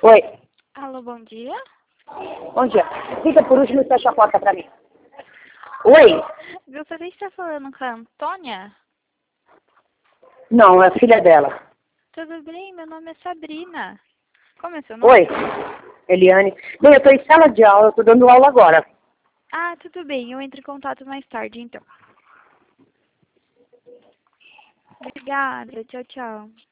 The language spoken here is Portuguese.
Oi, Alô, bom dia. bom dia. Fica por último e fecha a porta pra mim. Oi? Gostaria de estar falando com a Antônia? Não, é a filha dela. Tudo bem? Meu nome é Sabrina. Como é seu nome? Oi, Eliane. Não, eu tô em sala de aula, eu tô dando aula agora. Ah, tudo bem. Eu entro em contato mais tarde, então. Obrigada. Tchau, tchau.